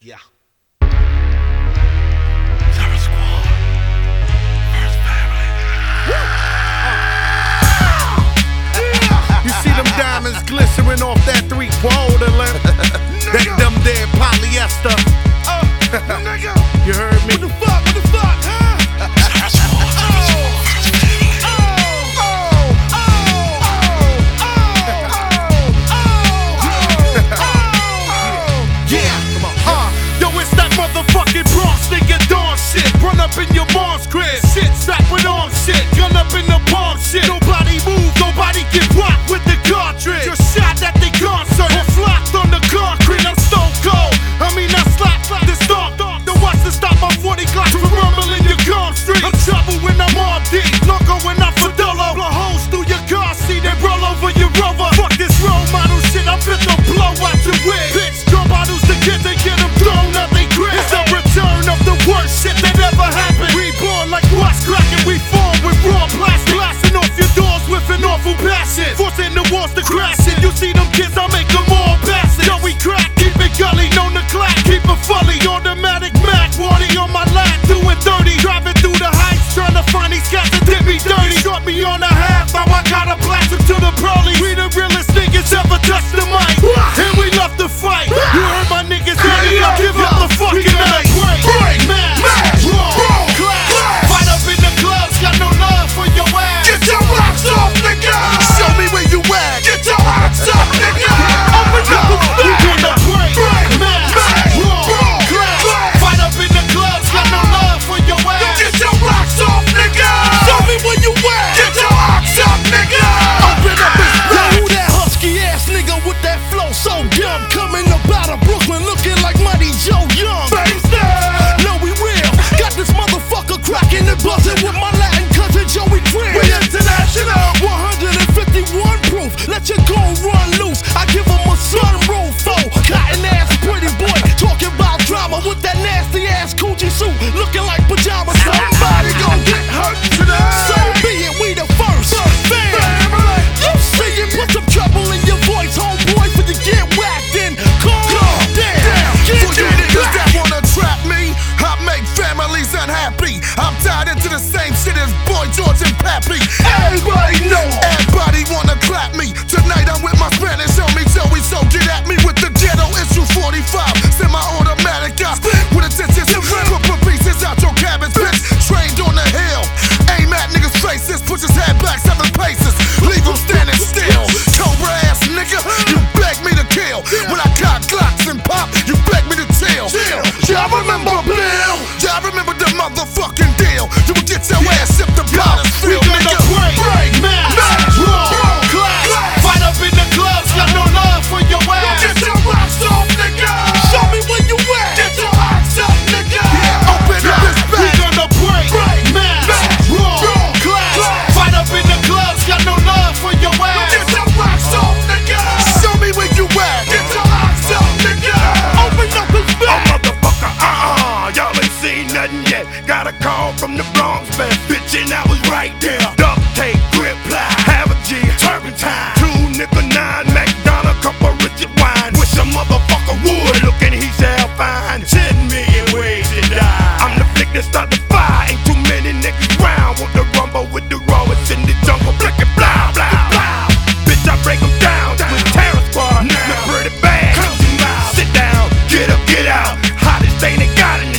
Yeah. Terror Squad, First Family. You see them diamonds glistening off that 3/4 length? That dumb dead polyester. You heard me? What the fuck? What the fuck? Huh? Terror Squad, Terror Squad, First Family. Motherfucking Bronx nigga dawn shit. Run up in your mom's crib. Shit, strap with arm shit. Gun up in the palm shit. Nobody move, nobody get rocked with the cartridge. You're shot at the concert or flocked on the concrete. I'm stone cold. I slap the stomp. Don't watch to stop my 40 Glocks from rumbling your gum street. I'm trouble when I'm on deep. Loco when I'm for dolo. Blow holes through your car seat and roll over your rover. Fuck this role model shit. I'm fit to blow out your wig. Bitch, drop bottles to get them thrown out they grip. It's the return of the worst shit that ever happened. Reborn like what's cracking. We form with raw plastic. Blasting off your doors with an awful passion. Forcing the walls to crash it. You see them kids, I make them all pass it. Yo, we crack, keep it gully, known to clap. Keep it fully, automatic Mac. Wardy on my lap, doing 30. Driving through the heights, trying to find these cats that did me dirty. Shot me on a half, now I gotta blast him to the pearly. We the realest niggas ever touched the mic. And we love to fight. You heard my niggas, ready up, give up the fucking night. Break, mash, roll, clash. Fight up in the clubs, got no love for your ass. Get your rocks off, nigga. Show me where you at. Get your rocks off, nigga. Open up, we gonna break, mash, roll, clash. Fight up in the clubs, got no love for your ass. Get your rocks off, nigga. Show me where you at. Get your rocks off, nigga. Open up his back. Yo, who that husky ass nigga with that flow so dumb? Coming up out of Brooklyn looking like Mighty Joe Young. No, we real. Got this motherfucker cracking and buzzing with my Latin cousin Joey Green. We international. 151 proof. Let your gun run loose. I give him a sunroof. Cotton ass pretty boy talking about drama with that nasty ass coochie suit looking like pajamas. Somebody gon' get hurt today. So be it. We the first family. You see it, put some trouble in your voice, homeboy, for you get whacked in. Calm down. For you niggas that wanna trap me, I make families unhappy. I'm tied into the same shit as Boy George and Pappy. Everybody know. Everybody wanna clap me. Tonight I'm with my Spanish homie Joey, so get at me with the ghetto issue 45. Semi-automatic, I spit with attention. Put pieces out your cabbage, bitch. Trained on the hill. Aim at niggas' faces, push his head back 7 paces. Leave him standing still. Cobra ass nigga, you beg me to kill. When I cock Glocks and pop, you beg me to chill. Y'all remember Bill? Y'all remember the motherfucking deal? You will get your ass shipped to Pottersfield, nigga. Break, mash, roll, clash. Fight up in the clubs, got no love for your ass. Get your rocks off, nigga. Show me where you at. Get your rocks off, nigga. Open up this bag. We gonna break, mash, roll, clash. Fight up in the clubs, got no love for your ass. Get your rocks off, nigga. Show me where you at. Get your rocks off, nigga. Open up his bag. Oh, motherfucker, y'all ain't seen nothing yet. Got a call from the Bronx, best bitch, and I was right there. Duct tape, grip ply, have a G, turpentine. 2 nickel 9, McDonald, cup of Richard wine. Wish a motherfucker would look and he shall find 10 million ways to die. I'm the flick that start the fire. Ain't too many niggas round. Want to rumble with the rawest in the jungle. Flick it, blah, blah, blah. Bitch, I break them down with Terror Squad. Look pretty bad. Sit down, get up, get out. Hottest thing they got in